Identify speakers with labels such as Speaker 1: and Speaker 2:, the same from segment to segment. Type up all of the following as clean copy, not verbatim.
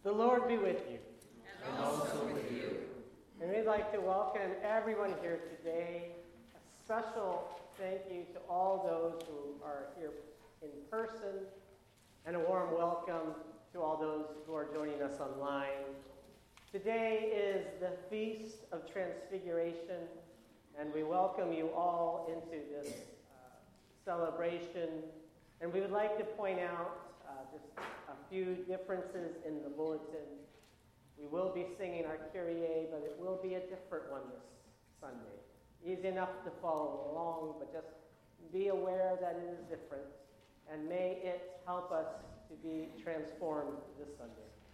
Speaker 1: The Lord be with you.
Speaker 2: And also with you.
Speaker 1: And we'd like to welcome everyone here today. A special thank you to all those who are here in person, and a warm welcome to all those who are joining us online. Today is the Feast of Transfiguration, and we welcome you all into this celebration. And we would like to point out just a few differences in the bulletin. We will be singing our Kyrie, but it will be a different one this Sunday. Easy enough to follow along, but just be aware that it is different, and may it help us to be transformed this Sunday.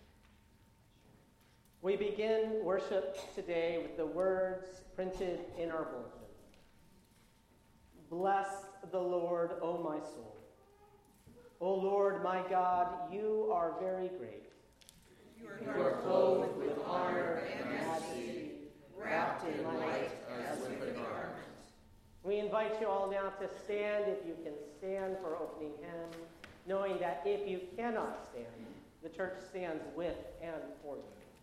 Speaker 1: We begin worship today with the words printed in our bulletin. Bless the Lord, O my soul. O Lord, my God, you are very great.
Speaker 2: You are clothed with honor and majesty, wrapped in light as with a garment.
Speaker 1: We invite you all now to stand, if you can stand, for opening hymn, knowing that if you cannot stand, the church stands with and for you.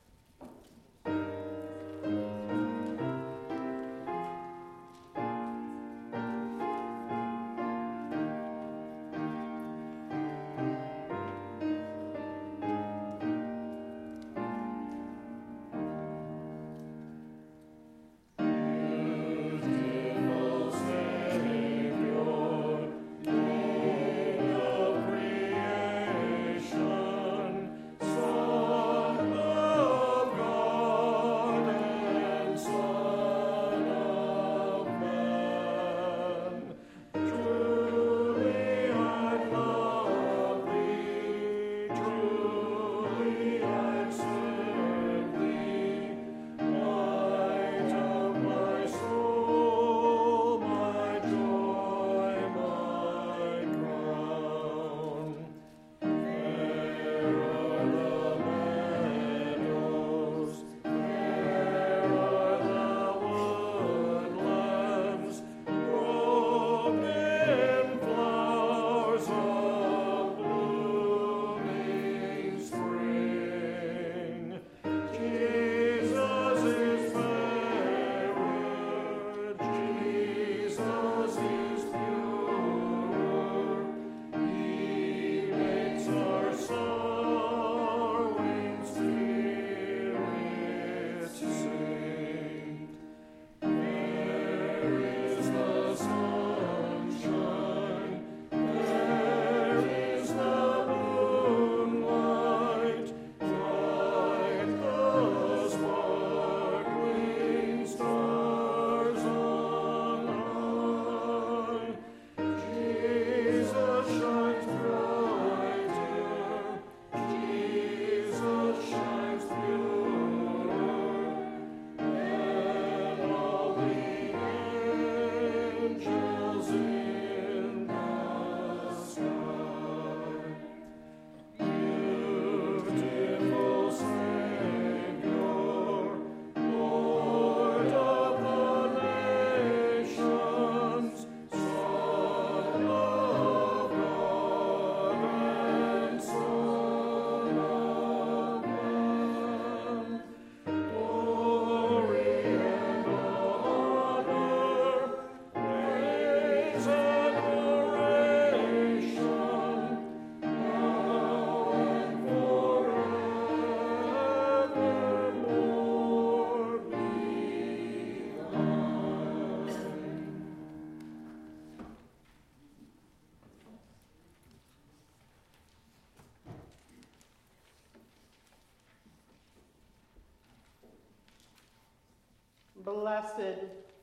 Speaker 1: Blessed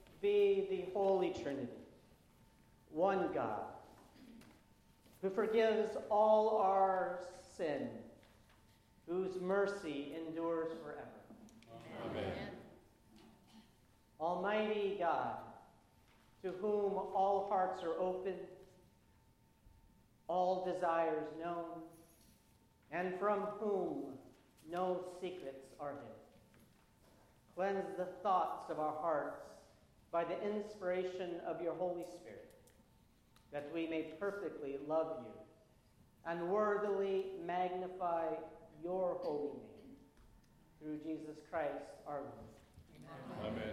Speaker 1: be the Holy Trinity, one God, who forgives all our sin, whose mercy endures forever.
Speaker 2: Amen.
Speaker 1: Almighty God, to whom all hearts are open, all desires known, and from whom no secrets are hid. Cleanse the thoughts of our hearts by the inspiration of your Holy Spirit, that we may perfectly love you and worthily magnify your holy name. through Jesus Christ our Lord.
Speaker 3: Amen.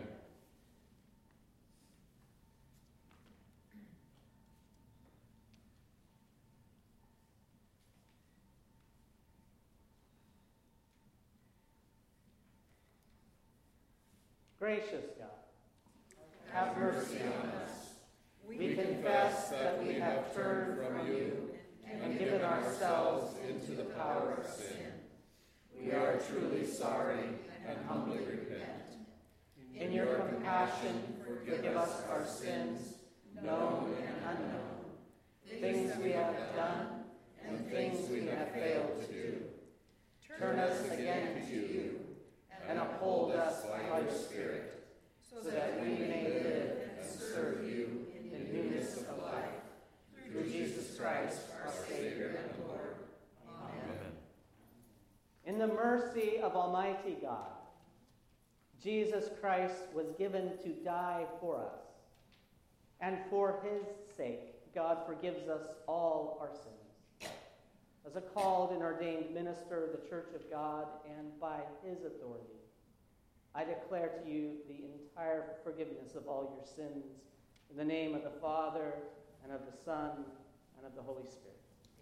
Speaker 1: Gracious God, have mercy on us. We confess that we have turned from you and given ourselves into the power of sin. We are truly sorry and humbly repent. In your compassion, forgive us our sins, known and unknown, things we have done and things we have failed to do. Turn us again to you and uphold us by your Spirit, so that we may live and serve you in newness of life. Through Jesus Christ, our Savior and Lord. Amen. In the mercy of Almighty God, Jesus Christ was given to die for us, and for his sake, God forgives us all our sins. As a called and ordained minister of the Church of God, and by his authority, I declare to you the entire forgiveness of all your sins, in the name of the Father, and of the Son, and of the Holy Spirit.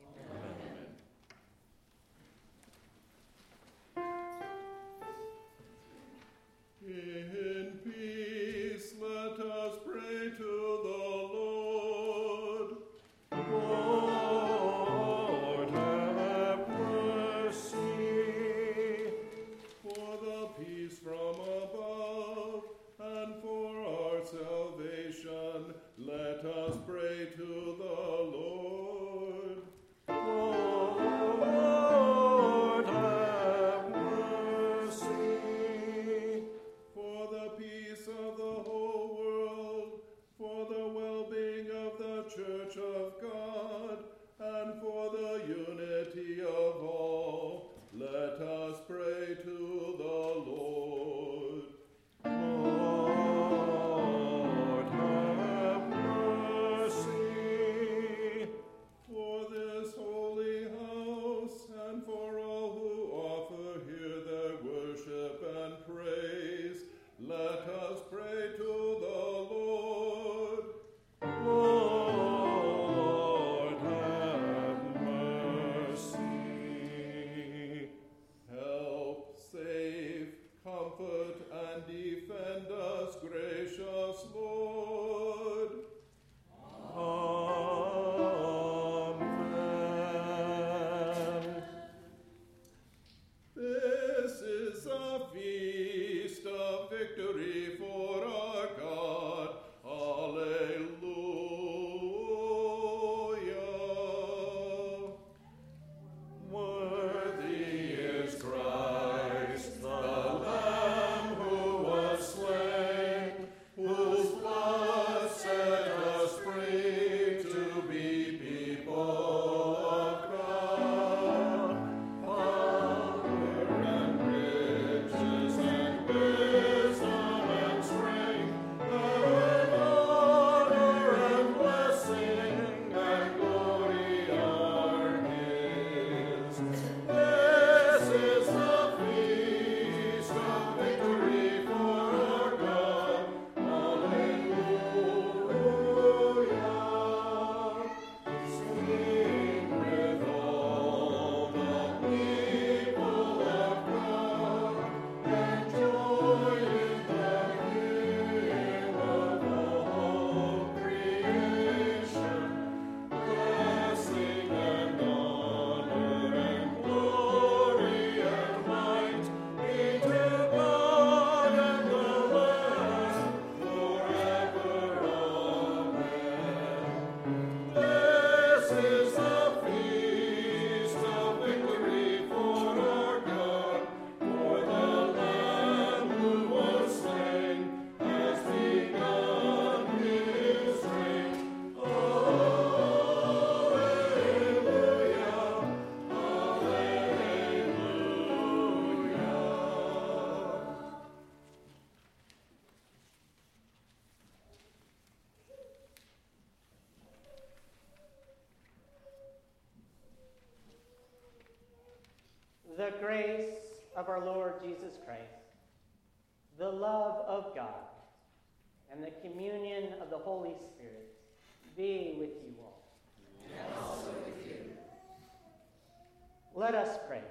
Speaker 3: Amen. In peace, let us pray to the Lord. Lord, have mercy. For the peace from above, and for our salvation, let us pray to the Lord. Lord, have mercy. For the peace of the whole world, for the well-being of the Church of God, and for the unity of all, let us pray to the Lord. Lord, have mercy. For this holy house, and for all who offer here their worship and praise, let us pray to the Lord. Lord, have mercy. Help, save, comfort, and defend us, gracious Lord. Amen. This is a feast of victory for our God. Alleluia. Worthy is Christ, the Lamb who was slain, whose blood set us free to be people of God. Power and riches and wisdom and strength, and honor and blessing and glory are his. This is the feast of victory for our God. Alleluia. Sing with all the people of God, and join in the hymn of all creation. Blessing and honor and glory and might be to God and the Lamb forever. Amen. This is the feast of victory for our God, for the Lamb who was slain has begun his reign. Alleluia, alleluia.
Speaker 1: The grace of our Lord Jesus Christ, the love of God, and the communion of the Holy Spirit be with you all.
Speaker 2: And also with you.
Speaker 1: Let us pray.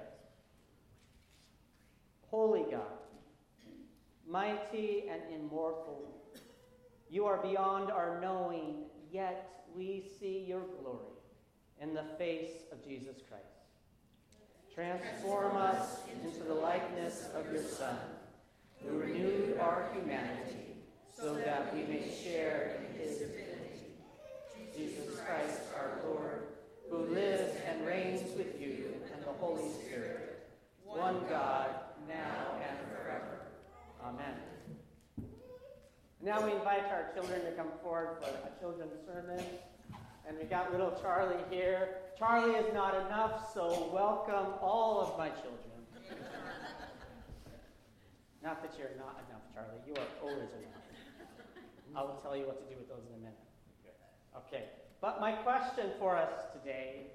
Speaker 1: Holy God, mighty and immortal, you are beyond our knowing, yet we see your glory in the face of Jesus Christ. Transform us into the likeness of your Son, who renewed our humanity, so that we may share in his divinity. Jesus Christ, our Lord, who lives and reigns with you and the Holy Spirit, one God, now and forever. Amen. Now we invite our children to come forward for a children's sermon. And we got little Charlie here. Charlie is not enough, so welcome all of my children. Not that you're not enough, Charlie. You are always enough. I will tell you what to do with those in a minute. Okay. But my question for us today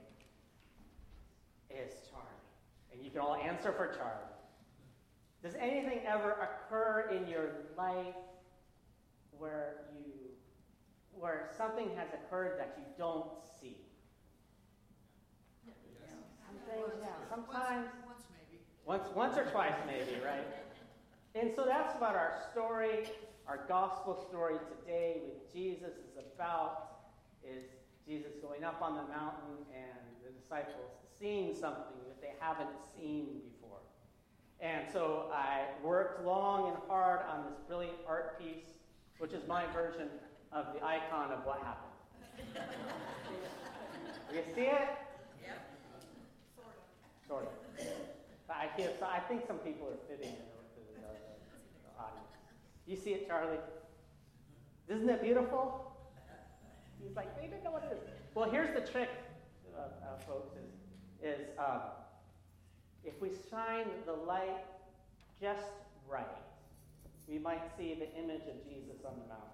Speaker 1: is Charlie. And you can all answer for Charlie. Does anything ever occur in your life where something has occurred that you don't see? Some things, yeah. Sometimes.
Speaker 2: Once maybe.
Speaker 1: Once or twice maybe, right? And so that's what our story, our gospel story today with Jesus is about, is Jesus going up on the mountain and the disciples seeing something that they haven't seen before. And so I worked long and hard on this brilliant art piece, which is my version of the icon of what happened. You see it?
Speaker 2: Yep.
Speaker 1: Sort of. I think some people are fitting in the audience. You see it, Charlie? Isn't it beautiful? He's like, they didn't know what it is. Well, here's the trick, folks, is if we shine the light just right, we might see the image of Jesus on the mountain.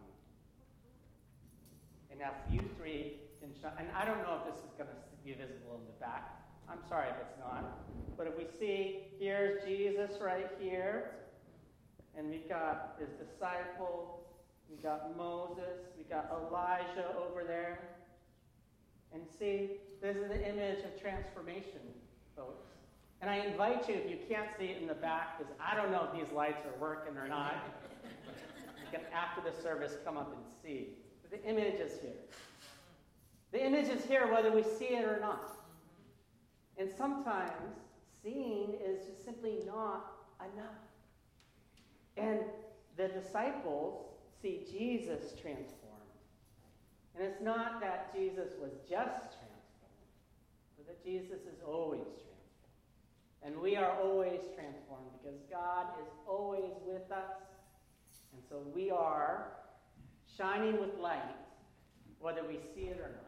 Speaker 1: And now if you three can shine, and I don't know if this is going to be visible in the back. I'm sorry if it's not. But if we see, here's Jesus right here. And we've got his disciples. We've got Moses. We've got Elijah over there. And see, this is the image of transformation, folks. And I invite you, if you can't see it in the back, because I don't know if these lights are working or not, you can, after the service, come up and see. But the image is here. The image is here whether we see it or not. And sometimes seeing is just simply not enough. And the disciples see Jesus transformed. And it's not that Jesus was just transformed, but that Jesus is always transformed. And we are always transformed because God is always with us. And so we are shining with light, whether we see it or not.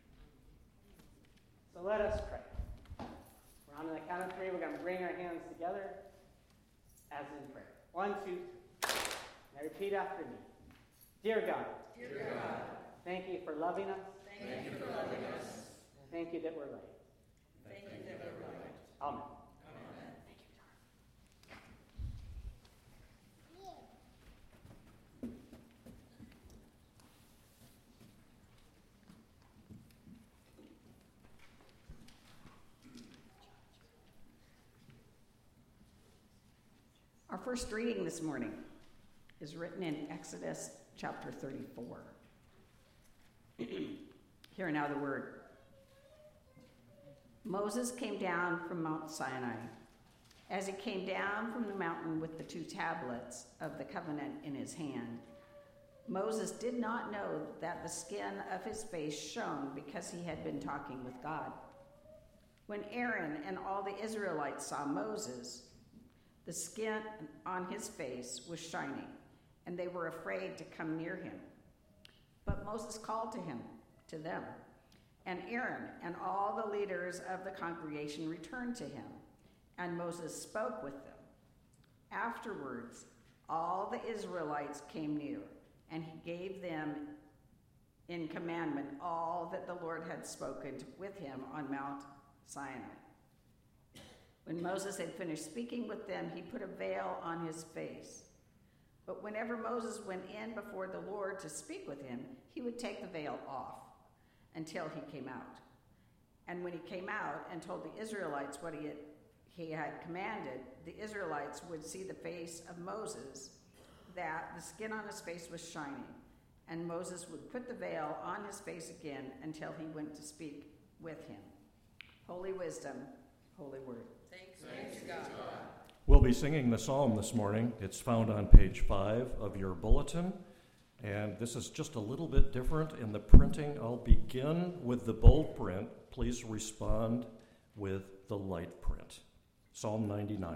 Speaker 1: So let us pray. We're on the count of three. We're going to bring our hands together as in prayer. 1, 2, 3. Now repeat after me. Dear God.
Speaker 2: Dear God.
Speaker 1: Thank you for loving us.
Speaker 2: Thank you for loving us.
Speaker 1: Thank you that we're light.
Speaker 2: Thank you that we're right.
Speaker 1: Amen.
Speaker 2: Amen.
Speaker 1: Thank you, John.
Speaker 4: Our first reading this morning is written in Exodus chapter 34. Hear now the word. Moses came down from Mount Sinai. As he came down from the mountain with the 2 tablets of the covenant in his hand, Moses did not know that the skin of his face shone because he had been talking with God. When Aaron and all the Israelites saw Moses, the skin on his face was shining, and they were afraid to come near him. But Moses called to them, and Aaron and all the leaders of the congregation returned to him, and Moses spoke with them. Afterwards, all the Israelites came near, and he gave them in commandment all that the Lord had spoken with him on Mount Sinai. When Moses had finished speaking with them, he put a veil on his face. But whenever Moses went in before the Lord to speak with him, he would take the veil off until he came out. And when he came out and told the Israelites what he had commanded, the Israelites would see the face of Moses, that the skin on his face was shining. And Moses would put the veil on his face again until he went to speak with him. Holy wisdom, holy word.
Speaker 2: Thanks be to God.
Speaker 5: We'll be singing the psalm this morning. It's found on page 5 of your bulletin. And this is just a little bit different in the printing. I'll begin with the bold print. Please respond with the light print. Psalm 99.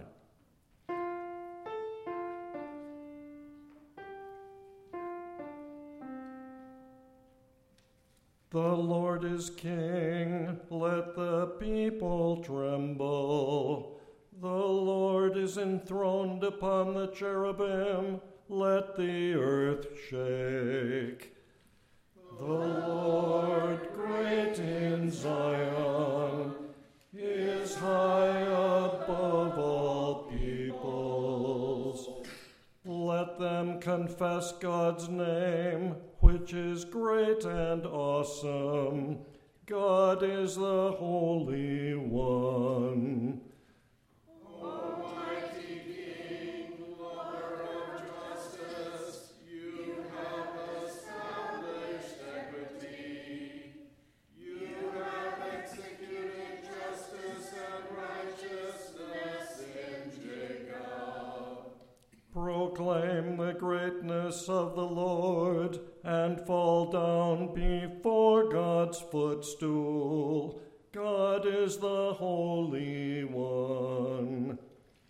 Speaker 5: The Lord is King, let the people tremble. The Lord is enthroned upon the cherubim, let the earth shake. The Lord great in Zion is high above all peoples. Let them confess God's name, which is great and awesome. God is the Holy One.
Speaker 3: Almighty King, Lord of justice, you have established equity. You have executed justice and righteousness in Jacob.
Speaker 5: Proclaim the greatness of the Lord, and fall down before God's footstool. God is the Holy One.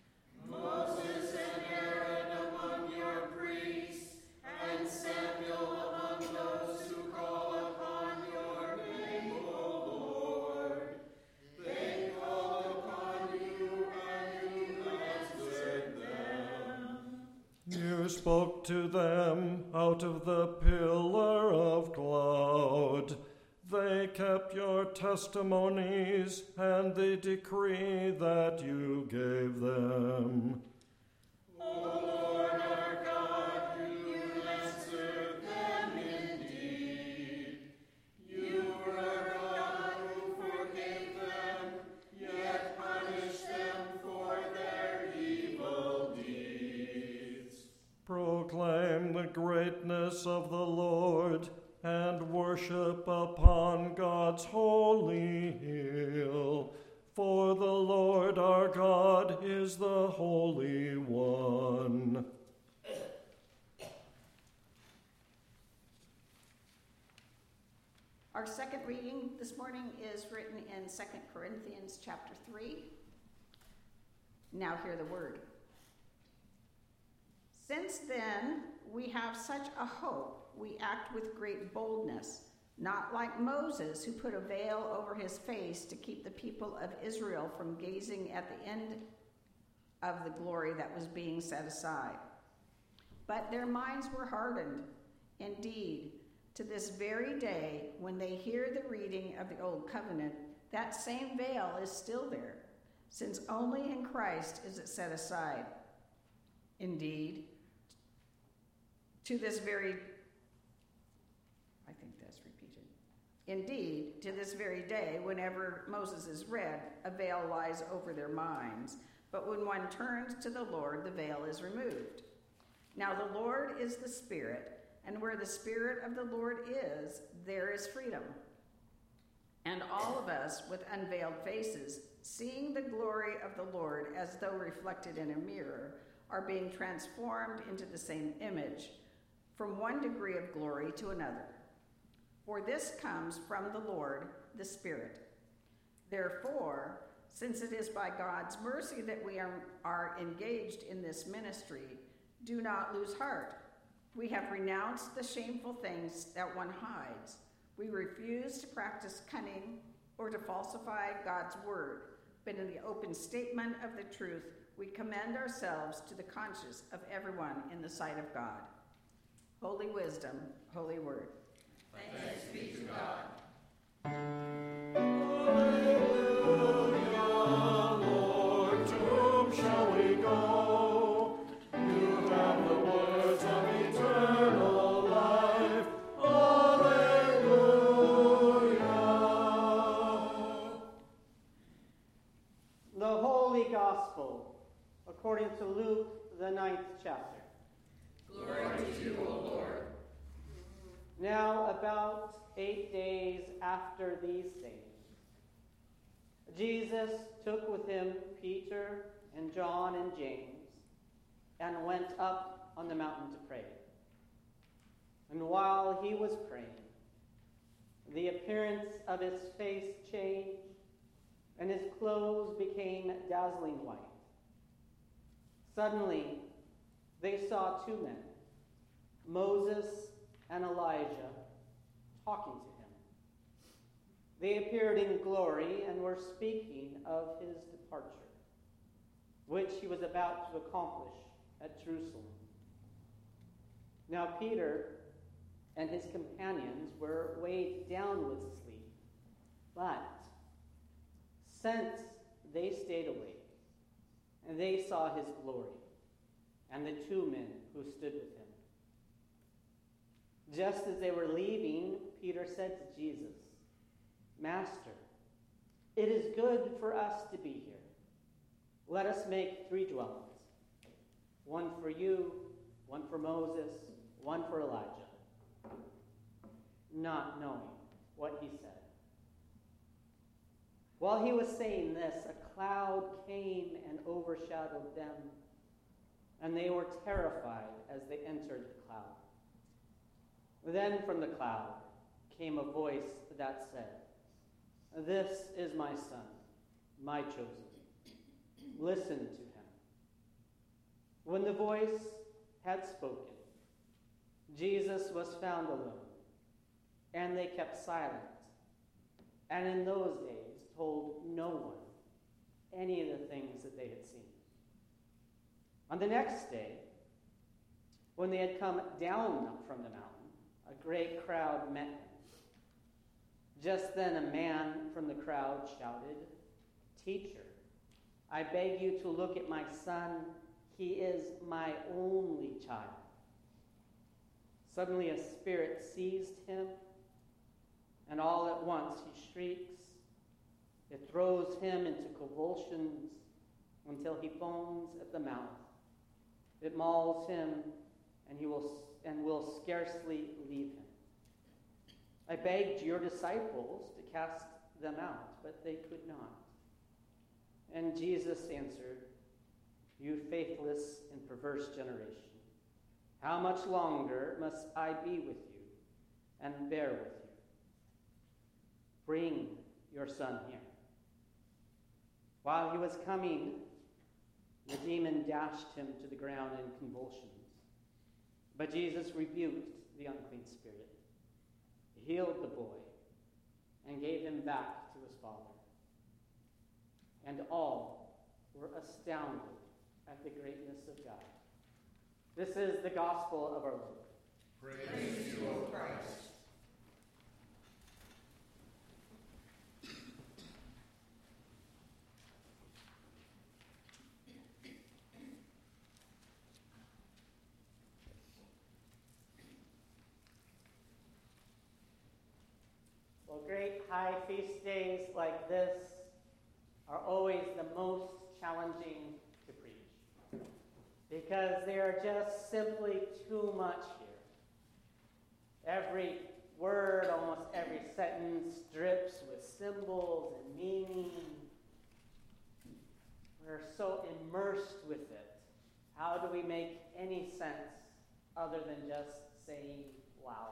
Speaker 2: Moses and Aaron among your priests, and Samuel among those who call upon your name, O Lord. They called upon you, and you answered them.
Speaker 5: You spoke to them out of the pillar of cloud. They kept your testimonies and the decree that you gave them.
Speaker 2: O Lord our God, you answered them indeed. You were a God who forgave them, yet punished them for their evil deeds.
Speaker 5: Proclaim the greatness of the Lord and worship upon God's holy hill. For the Lord our God is the Holy One.
Speaker 4: Our second reading this morning is written in 2 Corinthians chapter 3. Now hear the word. Since then we have such a hope, we act with great boldness, not like Moses, who put a veil over his face to keep the people of Israel from gazing at the end of the glory that was being set aside. But their minds were hardened. Indeed, to this very day, when they hear the reading of the Old Covenant, that same veil is still there, since only in Christ is it set aside. Indeed, to this very day, whenever Moses is read, a veil lies over their minds. But when one turns to the Lord, the veil is removed. Now the Lord is the Spirit, and where the Spirit of the Lord is, there is freedom. And all of us, with unveiled faces, seeing the glory of the Lord as though reflected in a mirror, are being transformed into the same image, from one degree of glory to another. For this comes from the Lord, the Spirit. Therefore, since it is by God's mercy that we are engaged in this ministry, do not lose heart. We have renounced the shameful things that one hides. We refuse to practice cunning or to falsify God's word, but in the open statement of the truth, we commend ourselves to the conscience of everyone in the sight of God. Holy wisdom, holy word.
Speaker 2: Thanks be to God.
Speaker 3: Alleluia, Lord
Speaker 1: Gospel according to Luke, the 9th chapter.
Speaker 2: Glory to you, O Lord.
Speaker 1: Now, about 8 days after these things, Jesus took with him Peter and John and James and went up on the mountain to pray. And while he was praying, the appearance of his face changed, and his clothes became dazzling white. Suddenly, they saw two men, Moses and Elijah, talking to him. They appeared in glory and were speaking of his departure, which he was about to accomplish at Jerusalem. Now Peter and his companions were weighed down with sleep, but since they stayed awake, and they saw his glory, and the two men who stood with him. Just as they were leaving, Peter said to Jesus, "Master, it is good for us to be here. Let us make 3 dwellings, one for you, one for Moses, one for Elijah," not knowing what he said. While he was saying this, a cloud came and overshadowed them, and they were terrified as they entered the cloud. Then from the cloud came a voice that said, "This is my son, my chosen. Listen to him." When the voice had spoken, Jesus was found alone, and they kept silent, and in those days told no one any of the things that they had seen. On the next day, when they had come down from the mountain, a great crowd met him. Just then a man from the crowd shouted, "Teacher, I beg you to look at my son. He is my only child." Suddenly a spirit seized him, and all at once he shrieks. It throws him into convulsions until he foams at the mouth. It mauls him, and will scarcely leave him. I begged your disciples to cast them out, but they could not. And Jesus answered, "You faithless and perverse generation, how much longer must I be with you and bear with you? Bring your son here." While he was coming, the demon dashed him to the ground in convulsions. But Jesus rebuked the unclean spirit, healed the boy, and gave him back to his father. And all were astounded at the greatness of God. This is the gospel of our Lord.
Speaker 2: Praise to you, O Christ.
Speaker 1: Well, great high feast days like this are always the most challenging to preach, because they are just simply too much here. Every word, almost every sentence, drips with symbols and meaning. We're so immersed with it. How do we make any sense other than just saying loud?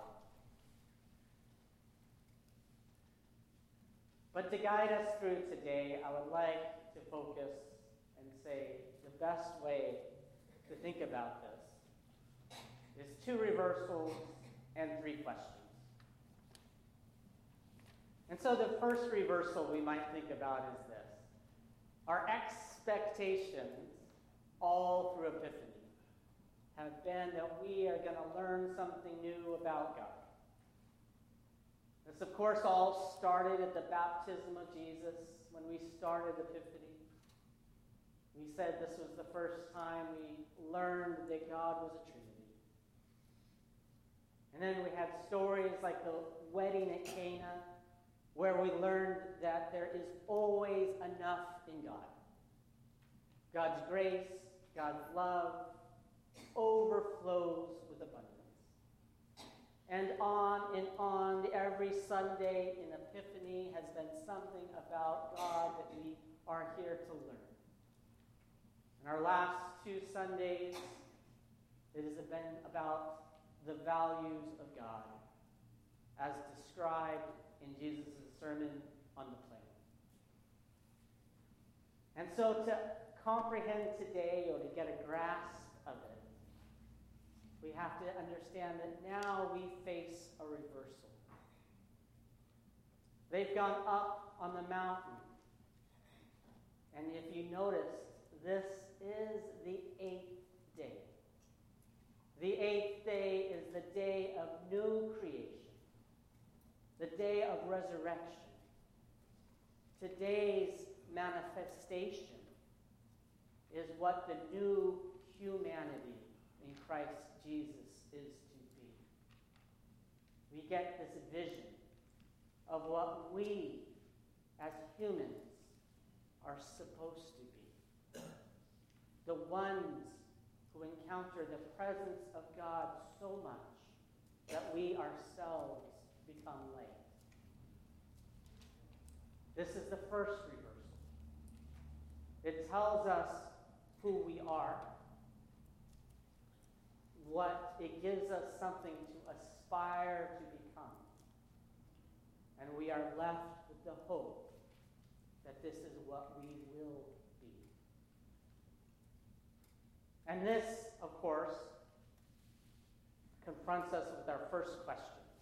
Speaker 1: But to guide us through today, I would like to focus and say the best way to think about this is 2 reversals and 3 questions. And so the first reversal we might think about is this: our expectations all through Epiphany have been that we are going to learn something new about God. This, of course, all started at the baptism of Jesus when we started Epiphany. We said this was the first time we learned that God was a Trinity. And then we had stories like the wedding at Cana, where we learned that there is always enough in God. God's grace, God's love overflows with abundance. And on, every Sunday in Epiphany has been something about God that we are here to learn. In our last 2 Sundays, it has been about the values of God as described in Jesus' Sermon on the Plain. And so to comprehend today, or to get a grasp of it, we have to understand that now we face a reversal. They've gone up on the mountain. And if you noticed, this is the 8th day. The 8th day is the day of new creation, the day of resurrection. Today's manifestation is what the new humanity in Christ Jesus is to be. We get this vision of what we as humans are supposed to be. The ones who encounter the presence of God so much that we ourselves become like. This is the first reversal. It tells us who we are. It gives us something to aspire to become. And we are left with the hope that this is what we will be. And this, of course, confronts us with our first question.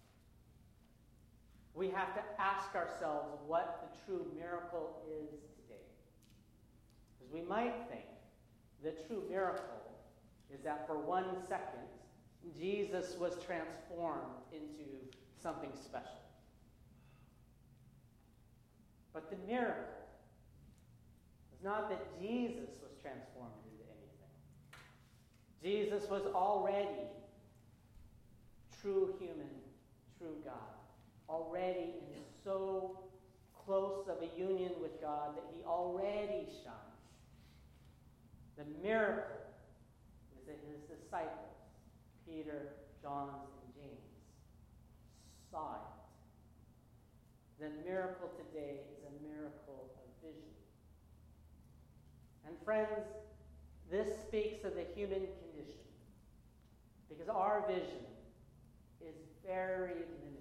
Speaker 1: We have to ask ourselves what the true miracle is today. Because we might think the true miracle is that for 1 second, Jesus was transformed into something special. But the miracle is not that Jesus was transformed into anything. Jesus was already true human, true God. Already in so close of a union with God that he already shines. The miracle is that his disciples, Peter, John, and James, saw it. The miracle today is a miracle of vision. And friends, this speaks of the human condition, because our vision is very limited.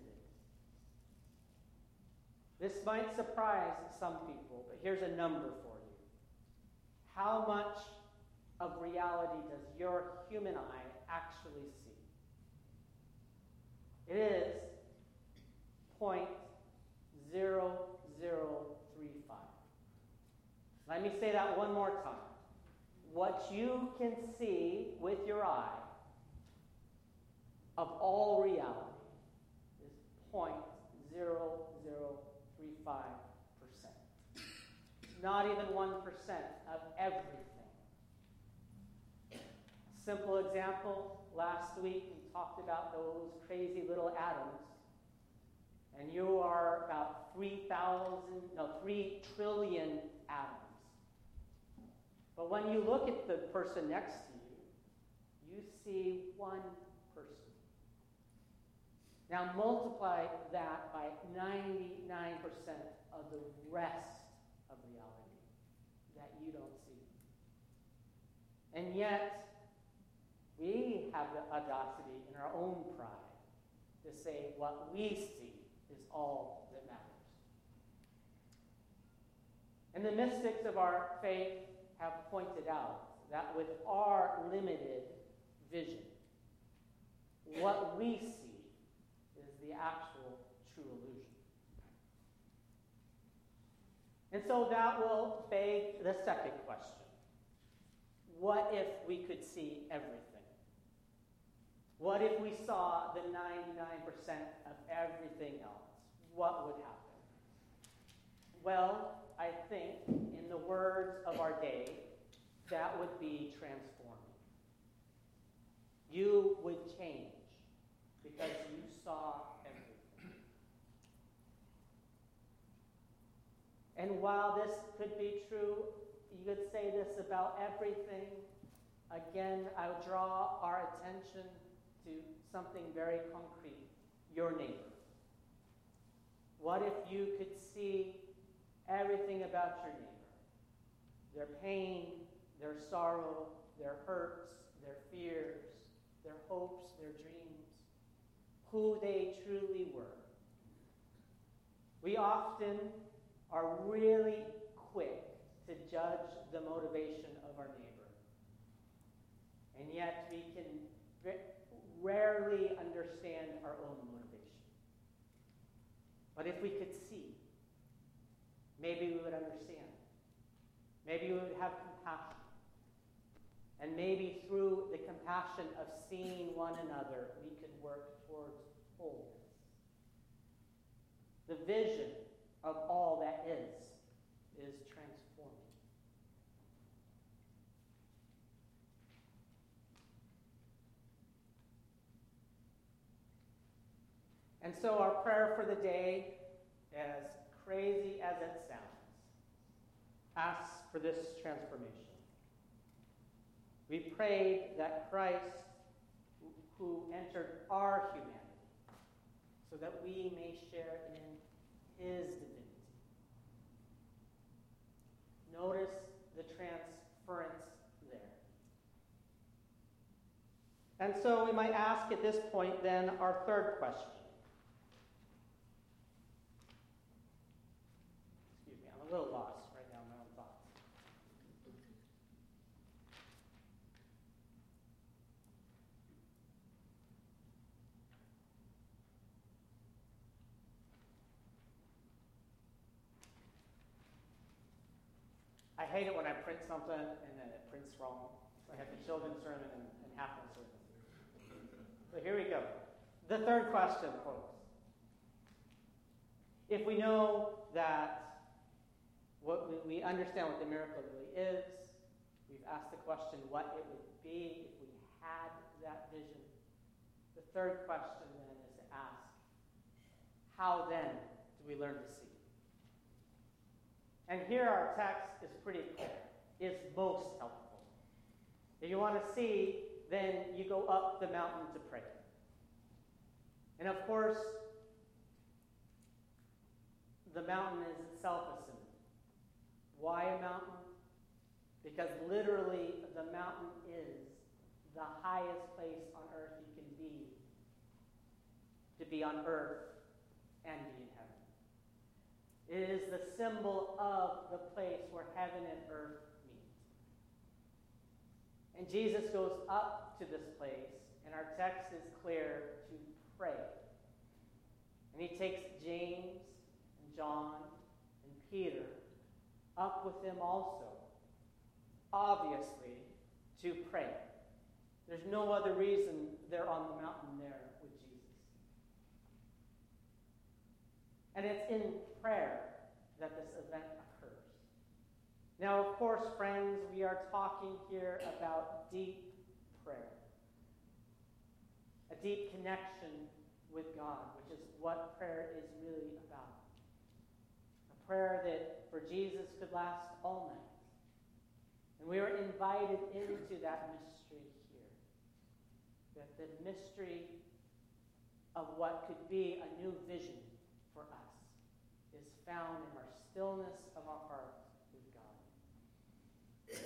Speaker 1: This might surprise some people, but here's a number for you. How much of reality does your human eye actually see? It is 0.0035. Let me say that one more time. What you can see with your eye of all reality is 0.0035%. Not even 1% of everything. Simple example, last week we talked about those crazy little atoms, and you are about 3 trillion atoms. But when you look at the person next to you, you see one person. Now multiply that by 99% of the rest of reality that you don't see. And yet, we have the audacity in our own pride to say what we see is all that matters. And the mystics of our faith have pointed out that with our limited vision, what we see is the actual true illusion. And so that will beg the second question. What if we could see everything? What if we saw the 99% of everything else? What would happen? Well, I think, in the words of our day, that would be transforming. You would change because you saw everything. And while this could be true you could say this about everything. Again, I'll draw our attention to something very concrete, your neighbor. What if you could see everything about your neighbor? Their pain, their sorrow, their hurts, their fears, their hopes, their dreams, who they truly were. We often are really quick to judge the motivation of our neighbor. And yet we can rarely understand our own motivation. But if we could see, maybe we would understand. Maybe we would have compassion. And maybe through the compassion of seeing one another, we could work towards wholeness. The vision of all that is transforming. And so our prayer for the day, as crazy as it sounds, asks for this transformation. We prayed that Christ, who entered our humanity, so that we may share in his divinity. Notice the transference there. And so we might ask at this point then our third question. Excuse me, I'm a little lost right now in my own thoughts. I hate it when I print something and then it prints wrong. I have the children's sermon and half my sermon. So here we go. The third question, folks. If we know that we understand what the miracle really is, we've asked the question what it would be if we had that vision. The third question then is to ask, how then do we learn to see? And here our text is pretty clear. It's most helpful. If you want to see, then you go up the mountain to pray. And of course, the mountain is itself a symbol. Why a mountain? Because literally the mountain is the highest place on earth you can be, to be on earth and be in heaven. It is the symbol of the place where heaven and earth meet. And Jesus goes up to this place, and our text is clear, to pray. And he takes James and John and Peter up with him also, obviously, to pray. There's no other reason they're on the mountain there with Jesus. And it's in prayer that this event occurs. Now, of course, friends, we are talking here about deep prayer. A deep connection with God, which is what prayer is really about. A prayer that for Jesus could last all night. And we are invited into that mystery here. That the mystery of what could be a new vision for us is found in our stillness of our hearts with God.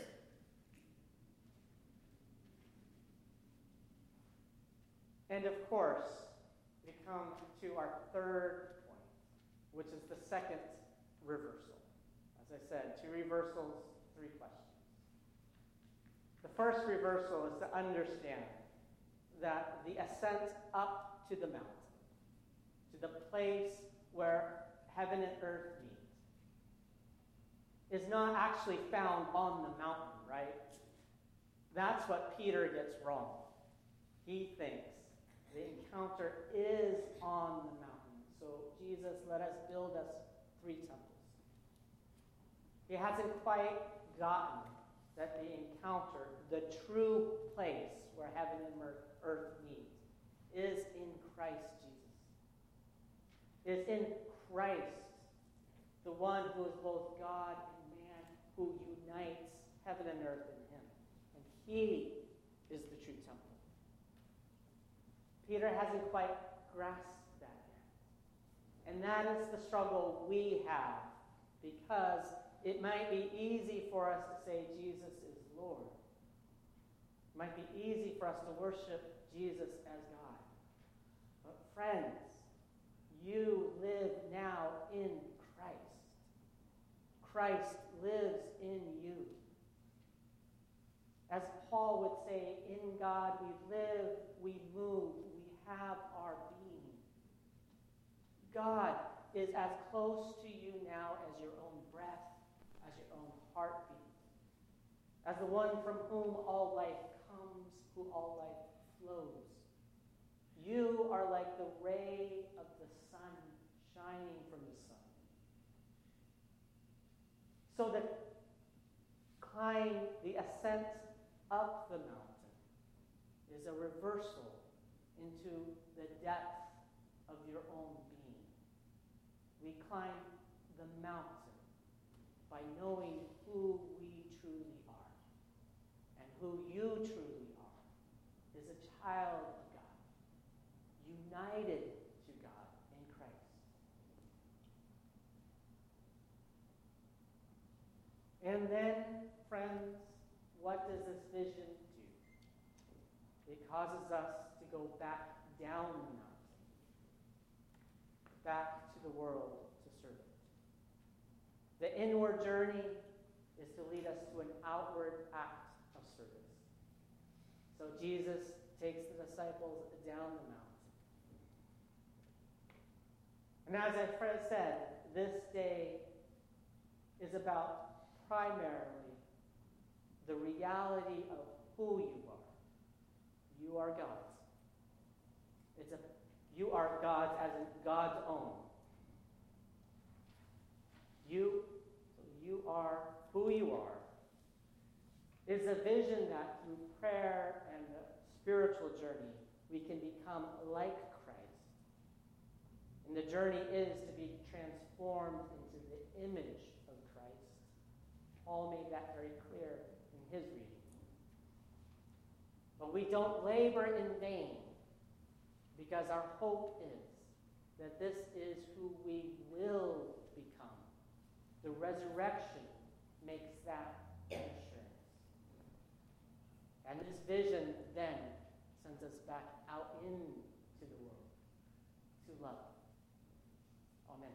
Speaker 1: And of course, we come to our third point, which is the second reversal. As I said, 2 reversals, 3 questions. The first reversal is to understand that the ascent up to the mountain, to the place where heaven and earth meet, is not actually found on the mountain, right? That's what Peter gets wrong. He thinks the encounter is on the mountain. So Jesus, let us build us 3 temples. He hasn't quite gotten that the encounter, the true place where heaven and earth meet, is in Christ Jesus. It's in Christ, the one who is both God and man, who unites heaven and earth in him. And he is the true temple. Peter hasn't quite grasped that yet. And that is the struggle we have, because it might be easy for us to say Jesus is Lord. It might be easy for us to worship Jesus as God. But friends, you live now in Christ. Christ lives in you. As Paul would say, in God we live, we move, we have our being. God is as close to you now as your own breath, as your own heartbeat, as the one from whom all life comes, who all life flows. You are like the ray of the sun shining from the sun. So the climb, the ascent up the mountain is a reversal into the depth of your own being. We climb the mountain by knowing who we truly are. And who you truly are is a child of God, united to God in Christ. And then, friends, what does this vision do? It causes us to go back down the mountain, back to the world to serve it. The inward journey is to lead us to an outward act of service. So Jesus takes the disciples down the mountain. And as I said, this day is about primarily the reality of who you are. You are God's. You are God's as in God's own. You are who you are. It's a vision that through prayer and the spiritual journey, we can become like Christ. And the journey is to be transformed into the image of Christ. Paul made that very clear in his reading. But we don't labor in vain, because our hope is that this is who we will become. The resurrection makes that assurance. And this vision then sends us back out into the world to love. Amen.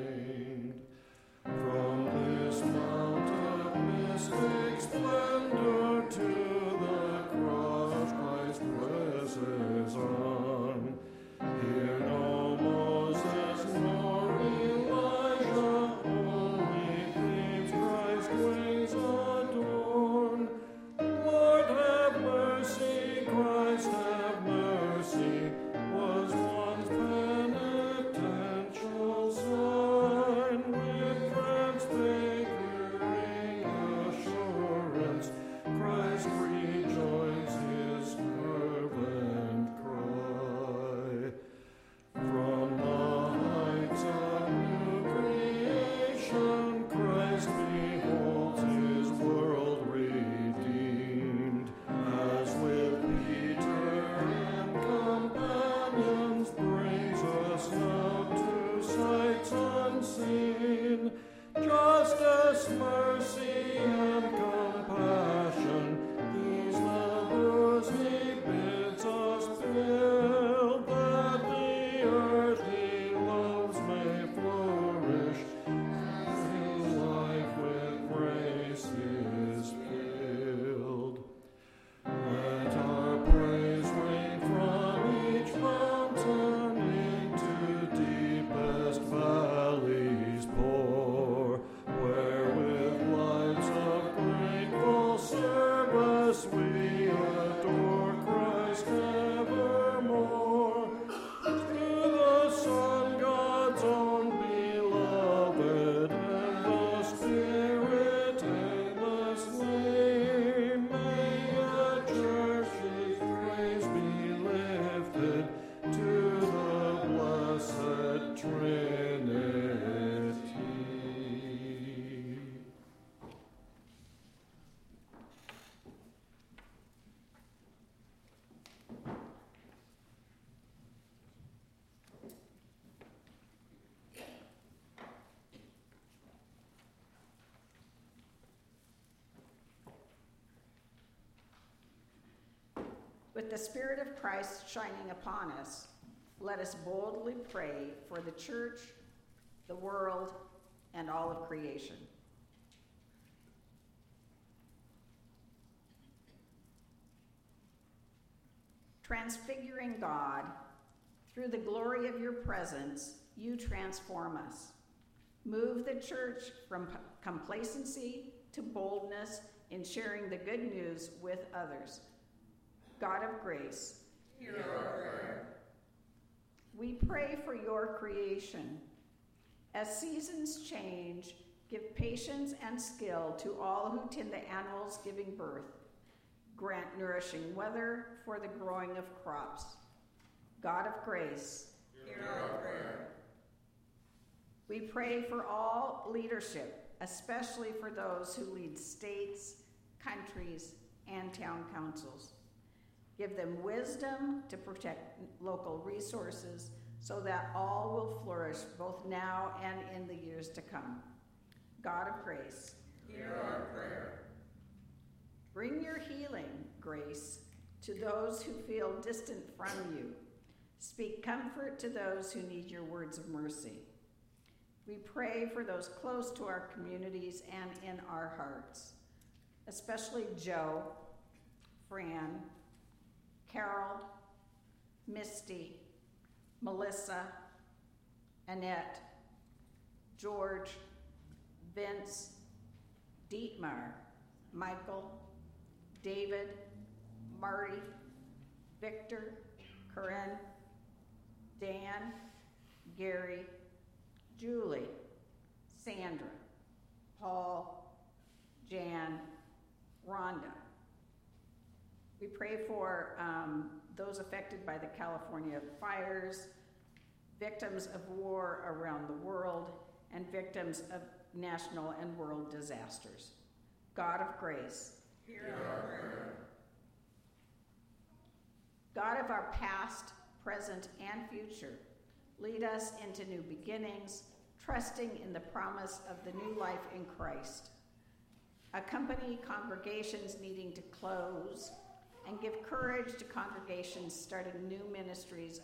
Speaker 3: Splendor.
Speaker 5: justice, mercy, and compassion. These labors he bids us build, that the earth he loves may flourish, through life with grace is filled. Let our praise rain from each mountain into deepest valleys pour, where with lives of grateful service we adore Christ evermore. To the Son, God's own beloved, and the Spirit endlessly, may a church's praise be lifted to the blessed Trinity.
Speaker 4: With the Spirit of Christ shining upon us, let us boldly pray for the church, the world, and all of creation. Transfiguring God, through the glory of your presence, you transform us. Move the church from complacency to boldness in sharing the good news with others. God of grace,
Speaker 2: hear our prayer.
Speaker 4: We pray for your creation. As seasons change, give patience and skill to all who tend the animals giving birth. Grant nourishing weather for the growing of crops. God of grace,
Speaker 2: hear our prayer.
Speaker 4: We pray for all leadership, especially for those who lead states, countries, and town councils. Give them wisdom to protect local resources so that all will flourish both now and in the years to come. God of grace,
Speaker 2: hear our prayer.
Speaker 4: Bring your healing grace to those who feel distant from you. Speak comfort to those who need your words of mercy. We pray for those close to our communities and in our hearts, especially Joe, Fran, Carol, Misty, Melissa, Annette, George, Vince, Dietmar, Michael, David, Marty, Victor, Corinne, Dan, Gary, Julie, Sandra, Paul, Jan, Rhonda. We pray for those affected by the California fires, victims of war around the world, and victims of national and world disasters. God of grace,
Speaker 2: hear our prayer.
Speaker 4: God of our past, present, and future, lead us into new beginnings, trusting in the promise of the new life in Christ. Accompany congregations needing to close, and give courage to congregations starting new ministries.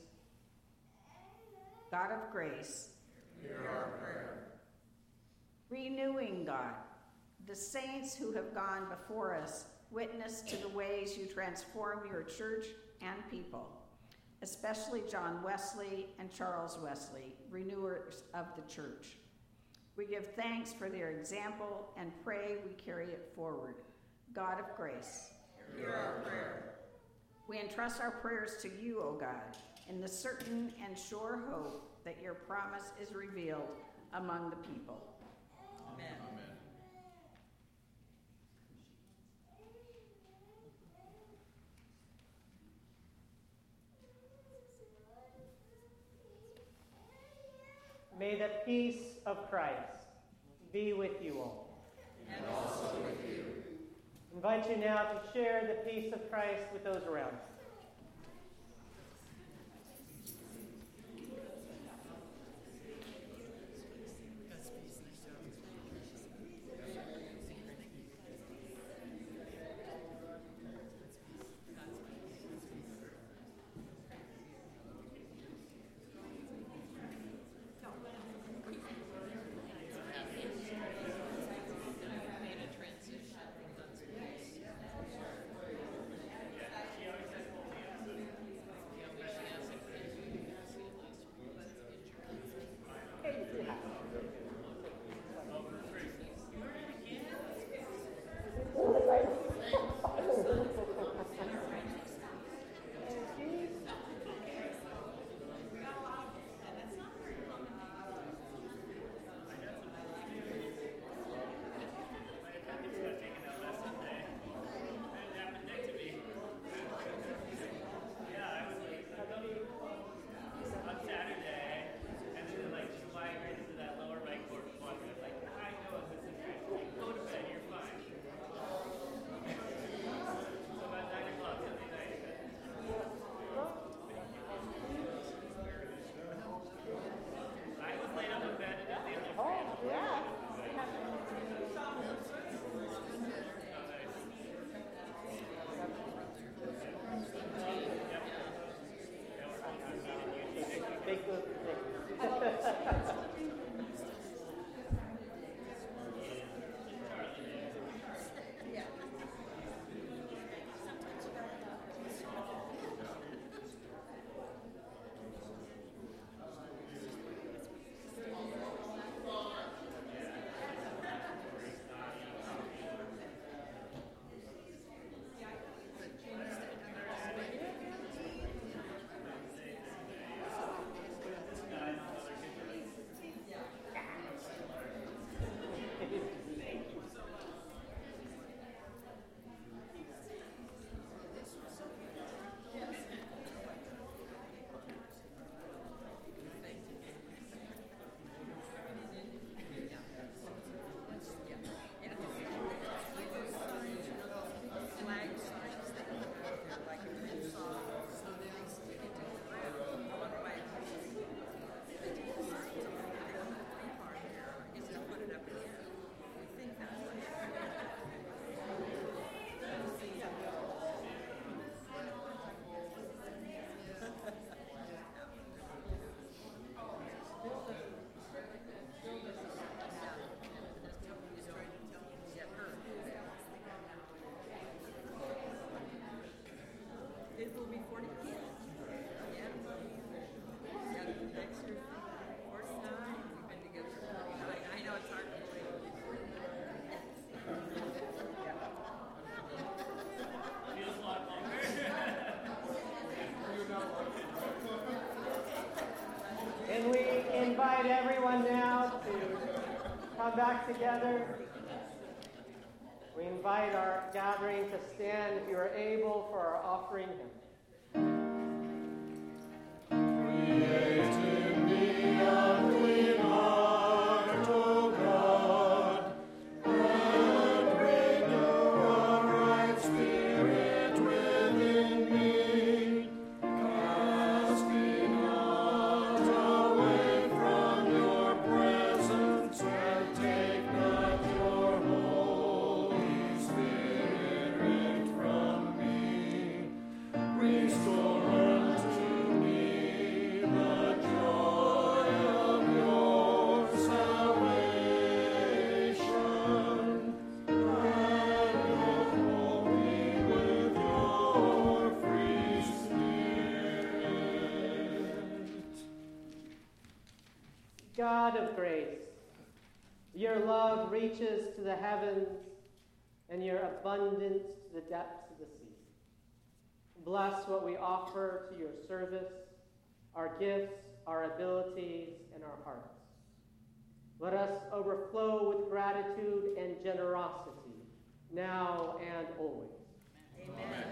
Speaker 4: God of grace,
Speaker 2: hear our prayer.
Speaker 4: Renewing God, the saints who have gone before us witness to the ways you transform your church and people, especially John Wesley and Charles Wesley, renewers of the church. We give thanks for their example and pray we carry it forward. God of grace,
Speaker 2: hear our prayer.
Speaker 4: we entrust our prayers to you, O God, in the certain and sure hope that your promise is revealed among the people.
Speaker 2: Amen.
Speaker 1: May the peace of Christ be with you all.
Speaker 2: And also with you.
Speaker 1: I invite you now to share the peace of Christ with those around you. come back together. We invite our gathering to stand, if you are able, for our offering hymn.
Speaker 3: Create in me a clean heart, O God, and renew a right spirit within me. Cast me not away from your presence, and take not your Holy Spirit from me. Restore unto me the joy of your salvation, and uphold me with your free spirit.
Speaker 1: God of grace, your love reaches to the heavens and your abundance to the depths of the sea. Bless what we offer to your service, our gifts, our abilities, and our hearts. Let us overflow with gratitude and generosity, now and always.
Speaker 2: Amen.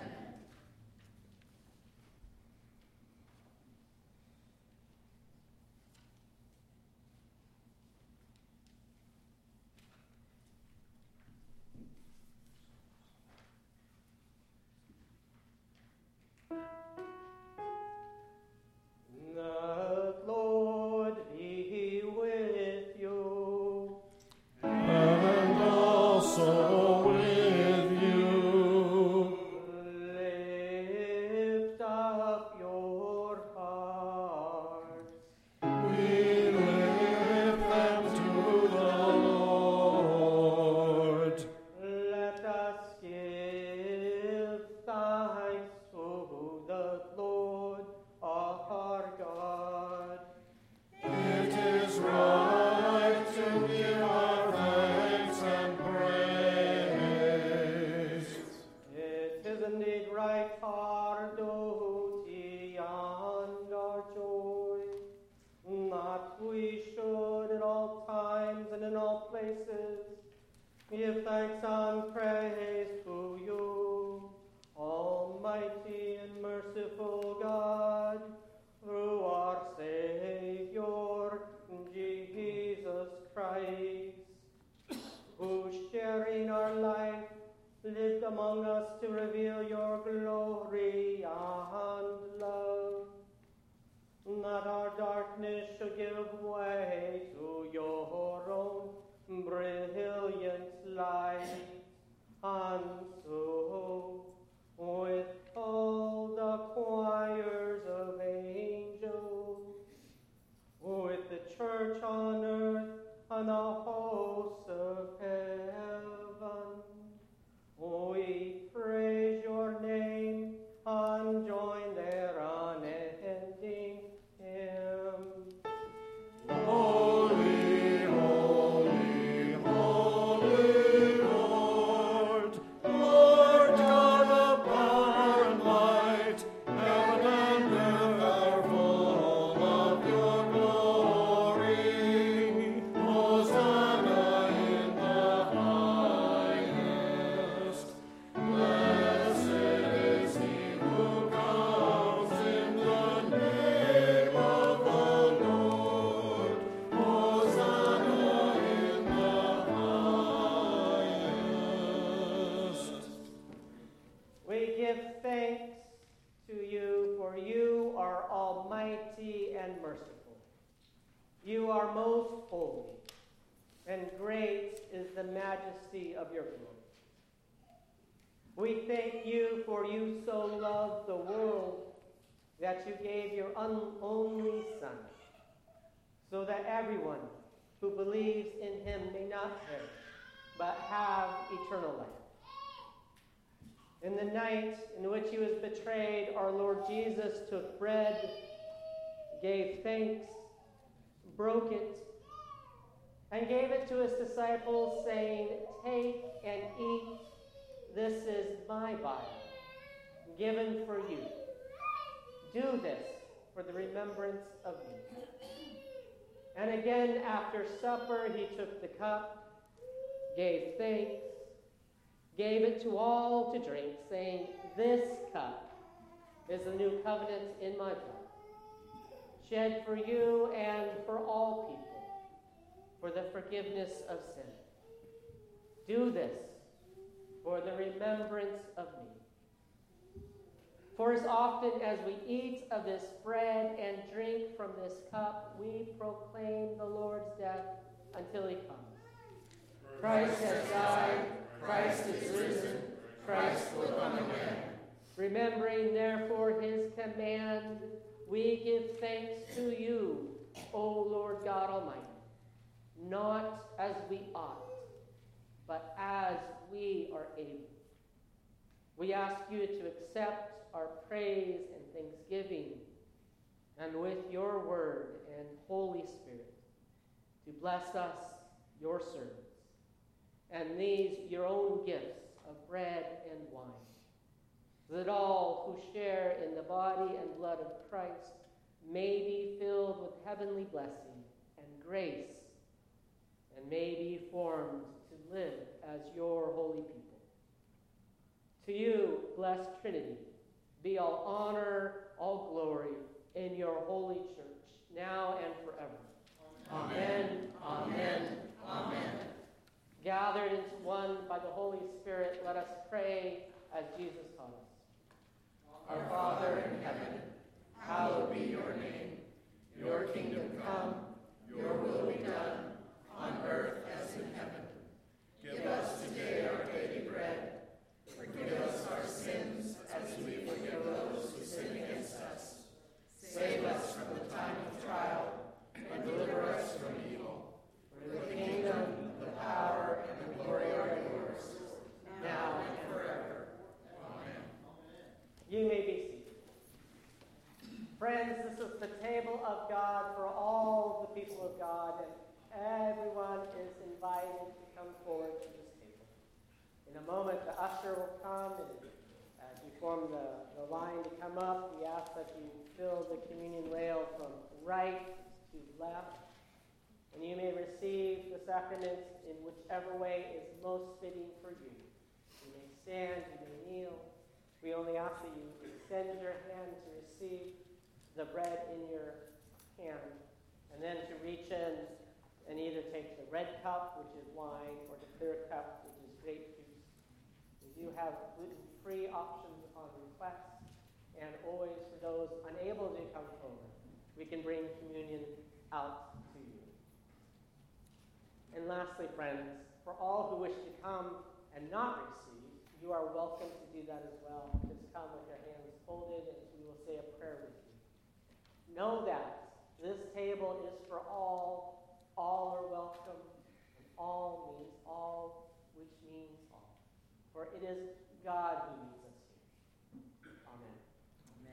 Speaker 1: The Lord be with you.
Speaker 3: And also with you.
Speaker 1: Lift up your hearts.
Speaker 3: We lift them to the Lord.
Speaker 1: Let us give thanks to the Lord our God.
Speaker 3: It is right to give our thanks and praise.
Speaker 1: It is indeed right, our duty and our joy, that we should in all times and in all places give thanks and praise to you, Almighty and merciful God, through our Savior, Jesus Christ, who, sharing our life, lived among us to reveal your glory and love, that our darkness should give way to your own brilliant light, and so, with all the choirs of angels, with the church on earth and the hosts of heaven, we praise your name and join their unending hymn.
Speaker 3: Holy, holy, holy Lord, Lord God of power and might, heaven and earth are full of your glory. Hosanna in the highest. Blessed is he who comes in the name of the Lord. Hosanna in the highest.
Speaker 1: We give thanks to you, for you are almighty and merciful. You are most holy, and great is the majesty of your glory. We thank you, for you so loved the world that you gave your only Son, so that everyone who believes in him may not perish, but have eternal life. In the night in which he was betrayed, our Lord Jesus took bread, gave thanks, broke it, and gave it to his disciples, saying, "Take and eat. This is my body, given for you. Do this for the remembrance of me." And again, after supper, he took the cup, gave thanks, gave it to all to drink, saying, "This cup is the new covenant in my blood, shed for you and for all people, for the forgiveness of sin. Do this for the remembrance of me." For as often as we eat of this bread and drink from this cup, we proclaim the Lord's death until he comes. Christ has died, Christ is risen, Christ will come again. Remembering therefore his command, we give thanks to you, O Lord God Almighty, not as we ought, but as we are able. We ask you to accept our praise and thanksgiving, and with your word and Holy Spirit, to bless us, your servants, and these your own gifts of bread and wine, so that all who share in the body and blood of Christ may be filled with heavenly blessing and grace, and may be formed to live as your holy people. To you, blessed Trinity, be all honor, all glory in your holy church, now and forever. Amen. Amen. Amen. Gathered into one by the Holy Spirit, let us pray as Jesus taught us.
Speaker 2: Our Father in heaven, hallowed be your name. Your kingdom come, your will be done, on earth as in heaven. Give us today our daily bread. Forgive us our sins as we forgive those who sin against us. Save us from the time of trial, and deliver us from evil. For the kingdom, the power, and the glory are yours, now and forever. Amen.
Speaker 1: You may be seated. Friends, this is the table of God for all the people of God, and everyone is invited to come forward to this table. In a moment, the usher will come, and as you form the line to come up, we ask that you fill the communion rail from right to left, and you may receive the sacraments in whichever way is most fitting for you. You may stand, you may kneel. We only ask that you extend your hand to receive the bread in your hand, and then to reach in and either take the red cup, which is wine, or the clear cup, which is grape juice. We do have gluten-free options upon request, and always for those unable to come forward, we can bring communion out to you. And lastly, friends, for all who wish to come and not receive, you are welcome to do that as well. Just come with your hands folded, and we will say a prayer with you. Know that this table is for all. All are welcome, and all means all, which means all. For it is God who leads us here. Amen.
Speaker 2: Amen.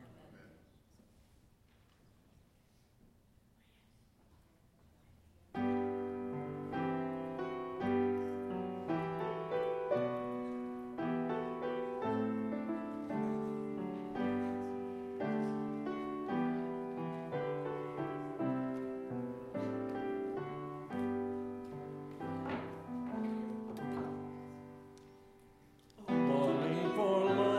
Speaker 3: Longing for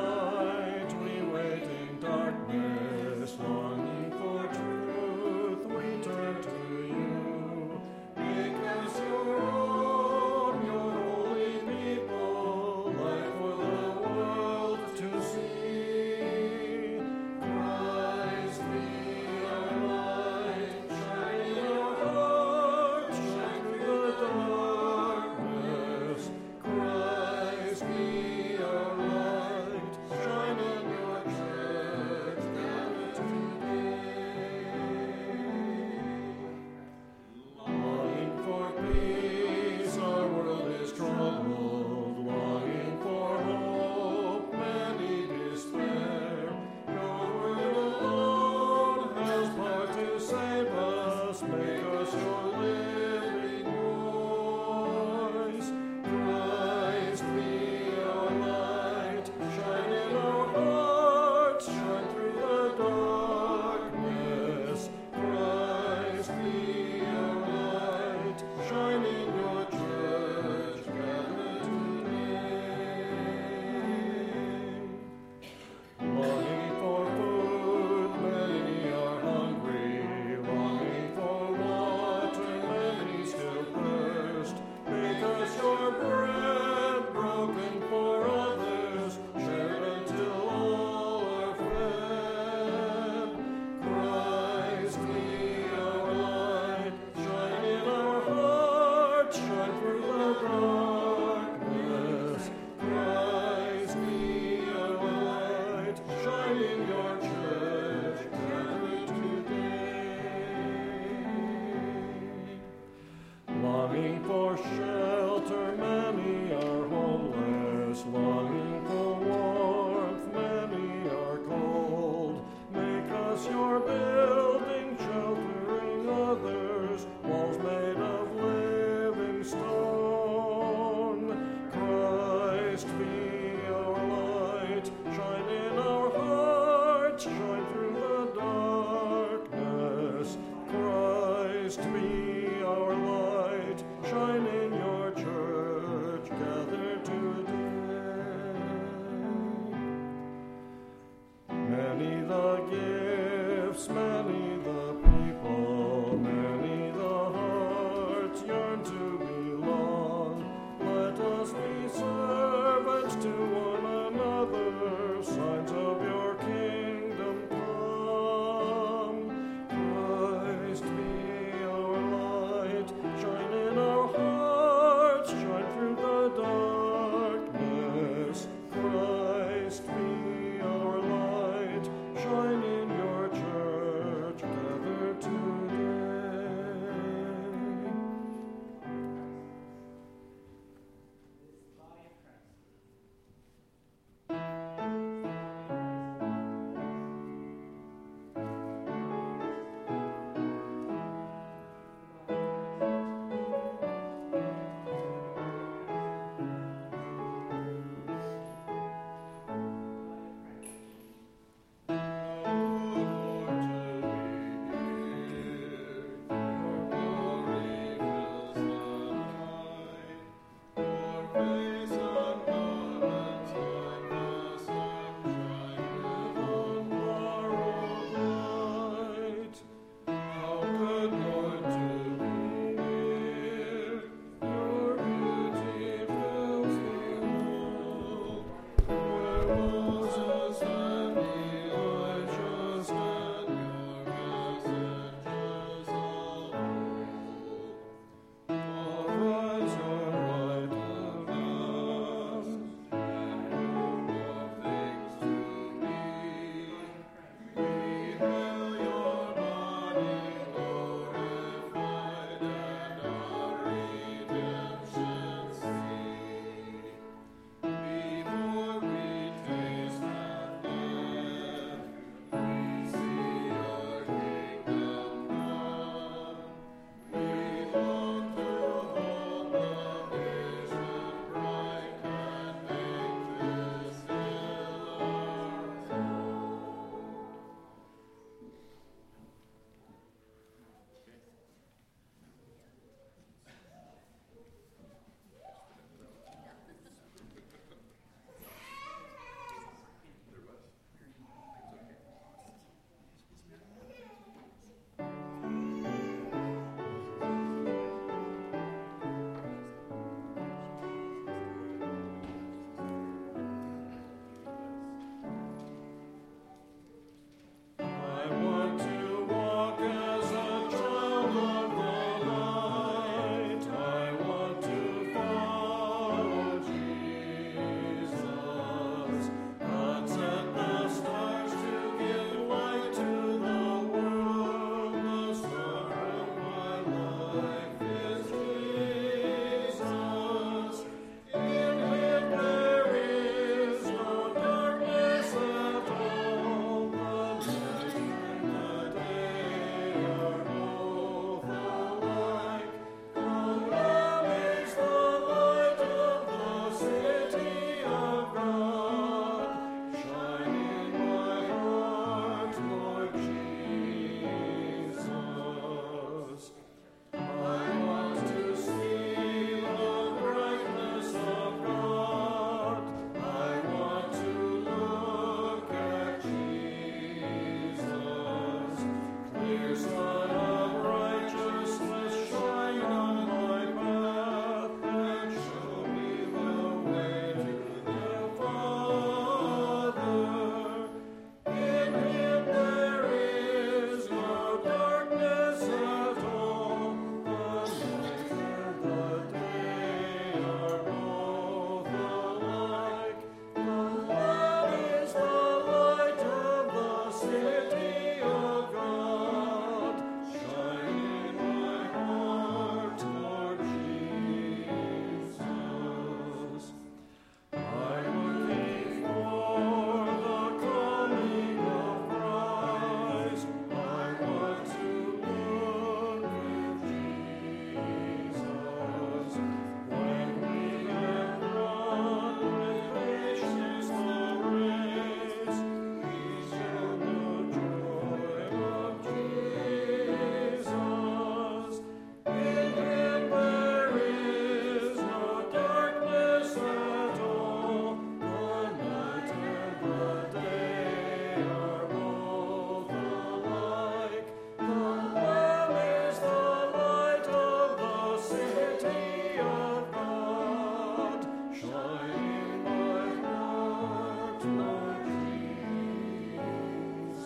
Speaker 3: Shine in my heart, Lord Jesus.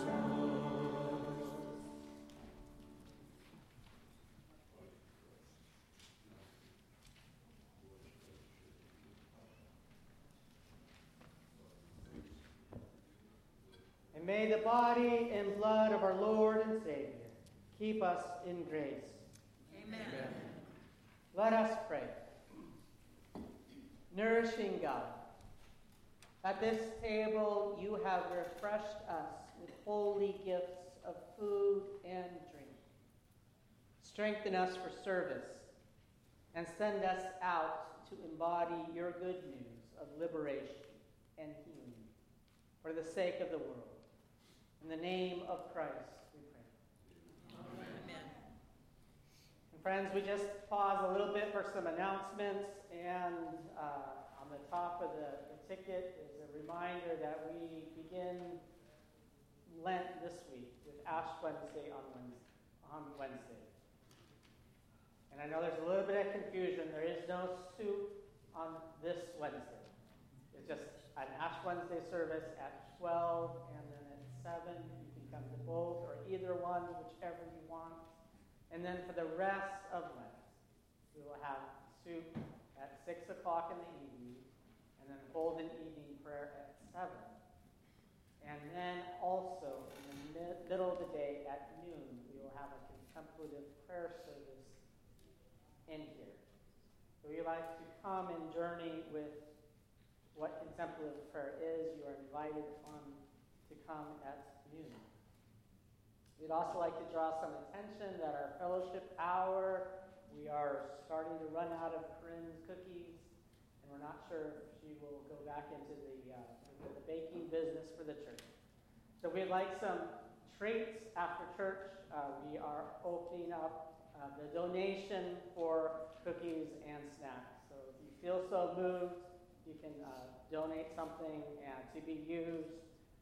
Speaker 1: And may the body and blood of our Lord and Savior keep us in grace.
Speaker 2: Amen.
Speaker 1: Let us pray. Nourishing God, at this table you have refreshed us with holy gifts of food and drink. Strengthen us for service and send us out to embody your good news of liberation and healing for the sake of the world. In the name of Christ, we pray.
Speaker 2: Amen.
Speaker 1: And friends, we just pause a little bit for some announcements, and on the top of the ticket is a reminder that we begin Lent this week with Ash Wednesday on Wednesday. And I know there's a little bit of confusion. There is no soup on this Wednesday. It's just an Ash Wednesday service at 12 and then at 7. You can come to both or either one, whichever you want. And then for the rest of Lent, we will have soup at 6 o'clock in the evening, and then golden evening prayer at 7. And then also in the middle of the day at noon, we will have a contemplative prayer service in here. So if you'd like to come and journey with what contemplative prayer is, you are invited on to come at noon. We'd also like to draw some attention that our fellowship hour, we are starting to run out of Corinne's cookies, and we're not sure if she will go back into the baking business for the church. So we'd like some treats after church. We are opening up the donation for cookies and snacks. So if you feel so moved, you can donate something to be used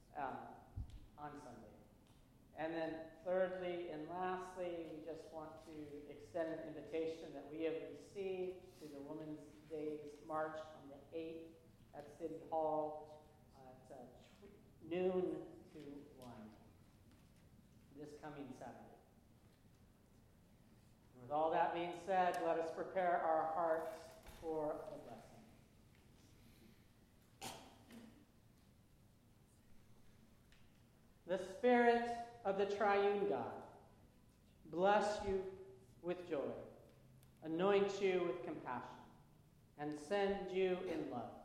Speaker 1: on Sunday. And then thirdly and lastly, we just want to extend an invitation that we have received to the Women's Days March on the 8th at City Hall at noon to 1 this coming Saturday. And with all that being said, let us prepare our hearts for the blessing. The Spirit of the Triune God bless you with joy, anoint you with compassion, and send you in love.